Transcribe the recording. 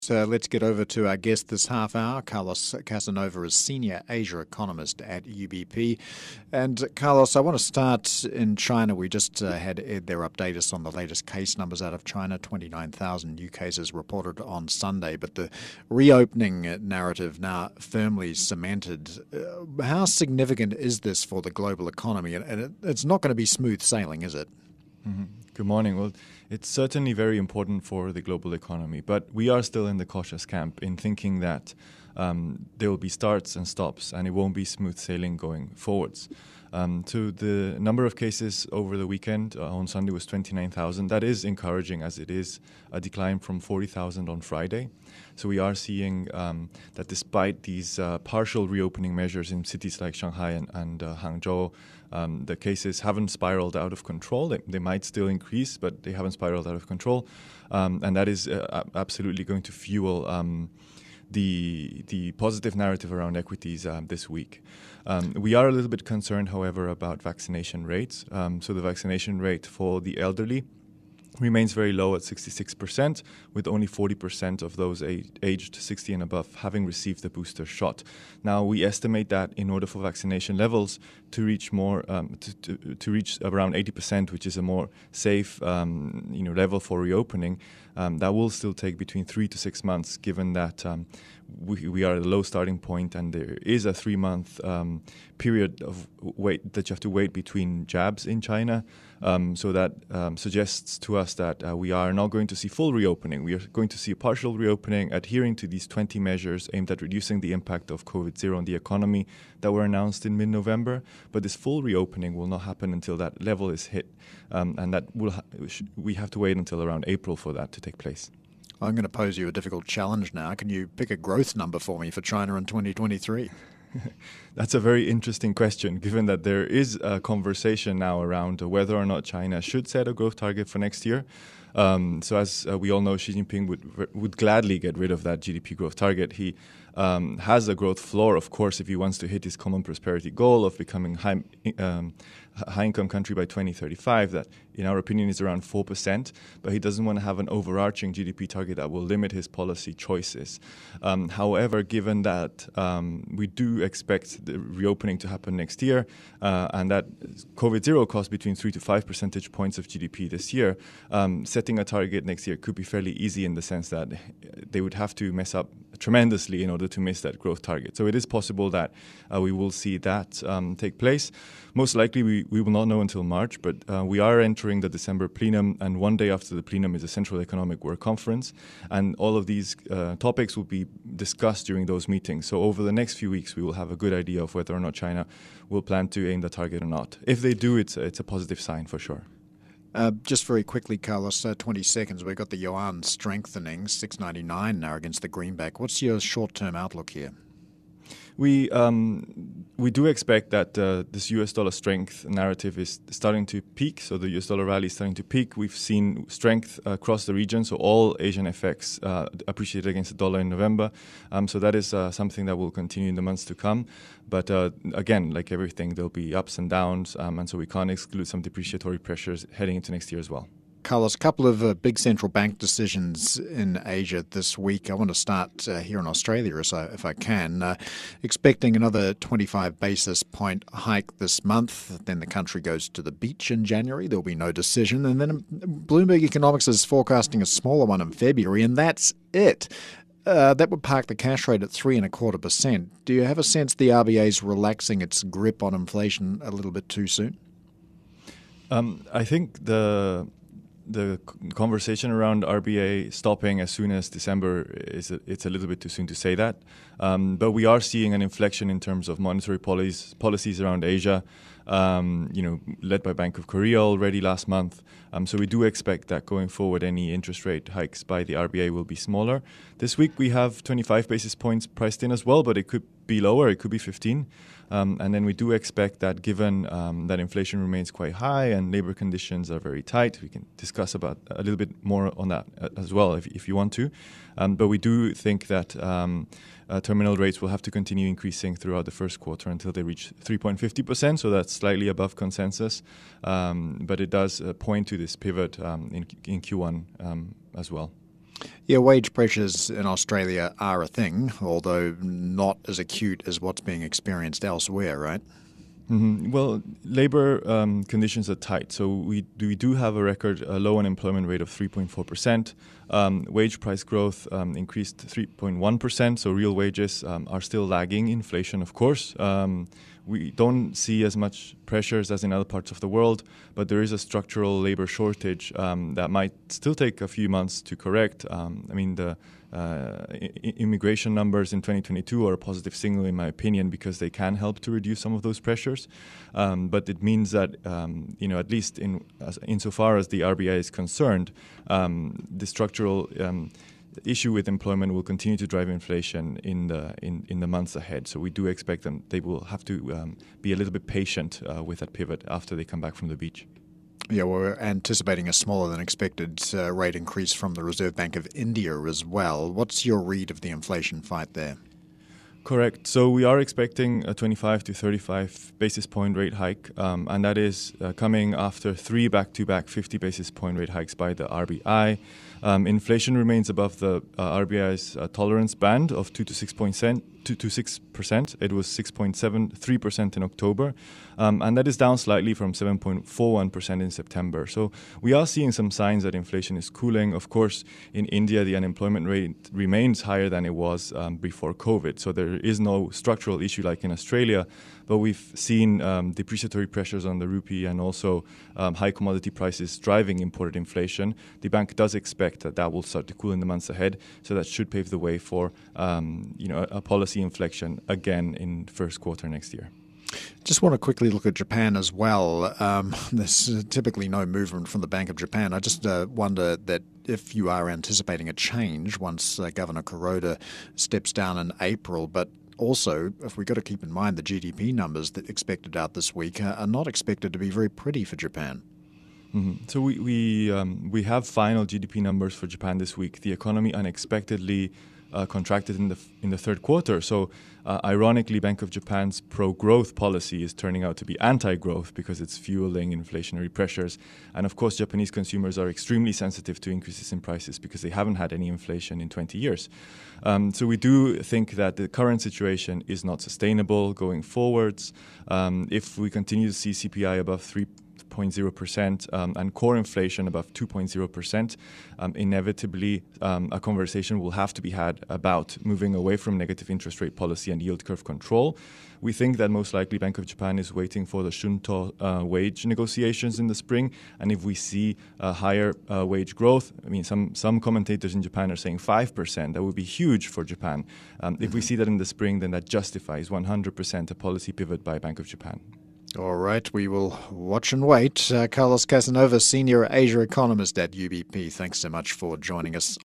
So let's get over to our guest this half hour. Carlos Casanova is Senior Asia Economist at UBP. And Carlos, I want to start in China. We just had Ed there update us on the latest case numbers out of China. 29,000 new cases reported on Sunday. But the reopening narrative now firmly cemented. How significant is this for the global economy? And it's not going to be smooth sailing, is it? Mm-hmm. Good morning. Well, it's certainly very important for the global economy, but we are still in the cautious camp in thinking that there will be starts and stops and it won't be smooth sailing going forwards. So the number of cases over the weekend on Sunday was 29,000. That is encouraging, as it is a decline from 40,000 on Friday. So we are seeing that despite these partial reopening measures in cities like Shanghai and Hangzhou, the cases haven't spiraled out of control. They might still increase, but they haven't spiraled out of control. And that is absolutely going to fuel the positive narrative around equities this week. We are a little bit concerned, however, about vaccination rates. So the vaccination rate for the elderly remains very low at 66%, with only 40% of those aged 60 and above having received the booster shot. Now, we estimate that in order for vaccination levels to reach more, to reach around 80%, which is a more safe, level for reopening, that will still take between 3 to 6 months, given that we are at a low starting point and there is a 3-month period of wait that you have to wait between jabs in China. So that suggests to us that we are not going to see full reopening. We are going to see a partial reopening adhering to these 20 measures aimed at reducing the impact of COVID-0 on the economy that were announced in mid-November. But this full reopening will not happen until that level is hit. And that we have to wait until around April for that to take place. I'm going to pose you a difficult challenge now. Can you pick a growth number for me for China in 2023? That's a very interesting question, given that there is a conversation now around whether or not China should set a growth target for next year. So as we all know, Xi Jinping would gladly get rid of that GDP growth target. He has a growth floor, of course, if he wants to hit his common prosperity goal of becoming high-income country by 2035, that, in our opinion, is around 4%, but he doesn't want to have an overarching GDP target that will limit his policy choices. However, given that we do expect the reopening to happen next year, and that COVID-0 costs between 3 to 5 percentage points of GDP this year, setting a target next year could be fairly easy in the sense that they would have to mess up tremendously in order to miss that growth target. So it is possible that we will see that take place. Most likely we will not know until March, but we are entering the December plenum, and one day after the plenum is the Central Economic Work Conference, and all of these topics will be discussed during those meetings. So over the next few weeks we will have a good idea of whether or not China will plan to aim the target or not. If they do, it's a positive sign for sure. Just very quickly, Carlos, 20 seconds. We've got the yuan strengthening, 6.99 now against the greenback. What's your short-term outlook here? We do expect that this US dollar strength narrative is starting to peak. So the US dollar rally is starting to peak. We've seen strength across the region. So all Asian FX appreciated against the dollar in November. So that is something that will continue in the months to come. But again, like everything, there'll be ups and downs. And so we can't exclude some depreciatory pressures heading into next year as well. Carlos, a couple of big central bank decisions in Asia this week. I want to start here in Australia, if I can. Expecting another 25 basis point hike this month. Then the country goes to the beach in January. There'll be no decision. And then Bloomberg Economics is forecasting a smaller one in February, and that's it. That would park the cash rate at 3.25%. Do you have a sense the RBA is relaxing its grip on inflation a little bit too soon? I think the conversation around RBA stopping as soon as December it's a little bit too soon to say that. But we are seeing an inflection in terms of monetary policies around Asia, led by Bank of Korea already last month. So we do expect that going forward, any interest rate hikes by the RBA will be smaller. This week we have 25 basis points priced in as well, but it could be lower, it could be 15. And then we do expect that given that inflation remains quite high and labor conditions are very tight, we can discuss about a little bit more on that as well if you want to. But we do think that terminal rates will have to continue increasing throughout the first quarter until they reach 3.50%, so that's slightly above consensus. But it does point to this pivot in Q1 as well. Yeah, wage pressures in Australia are a thing, although not as acute as what's being experienced elsewhere, right? Well, labor conditions are tight. So we do have a record low unemployment rate of 3.4%. Wage price growth increased 3.1%. So real wages are still lagging inflation, of course. We don't see as much pressures as in other parts of the world, but there is a structural labor shortage that might still take a few months to correct. The immigration numbers in 2022 are a positive signal, in my opinion, because they can help to reduce some of those pressures. But it means that, at least insofar as the RBI is concerned, the structural issue with employment will continue to drive inflation in the months ahead. So we do expect them; they will have to be a little bit patient with that pivot after they come back from the beach. Yeah, we're anticipating a smaller than expected rate increase from the Reserve Bank of India as well. What's your read of the inflation fight there? Correct. So we are expecting a 25 to 35 basis point rate hike, and that is coming after 3 back-to-back 50 basis point rate hikes by the RBI. Inflation remains above the RBI's tolerance band of 2 to 6%. It was 6.73% in October, and that is down slightly from 7.41% in September. So we are seeing some signs that inflation is cooling. Of course, in India, the unemployment rate remains higher than it was before COVID. So there is no structural issue like in Australia, but we've seen depreciatory pressures on the rupee and also high commodity prices driving imported inflation. The bank does expect that will start to cool in the months ahead, so that should pave the way for a policy inflection again in first quarter next year. Just want to quickly look at Japan as well. There's typically no movement from the Bank of Japan. I just wonder that if you are anticipating a change once Governor Kuroda steps down in April, but also, if we've got to keep in mind the GDP numbers that expected out this week are not expected to be very pretty for Japan. So we have final GDP numbers for Japan this week. The economy unexpectedly contracted in the third quarter. So ironically, Bank of Japan's pro-growth policy is turning out to be anti-growth because it's fueling inflationary pressures. And of course, Japanese consumers are extremely sensitive to increases in prices because they haven't had any inflation in 20 years. So we do think that the current situation is not sustainable going forwards. If we continue to see CPI above 3.0% and core inflation above 2.0%, inevitably a conversation will have to be had about moving away from negative interest rate policy and yield curve control. We think that most likely Bank of Japan is waiting for the Shunto wage negotiations in the spring, and if we see higher wage growth, some commentators in Japan are saying 5%, that would be huge for Japan. If we see that in the spring, then that justifies 100% a policy pivot by Bank of Japan. All right, we will watch and wait. Carlos Casanova, Senior Asia Economist at UBP, thanks so much for joining us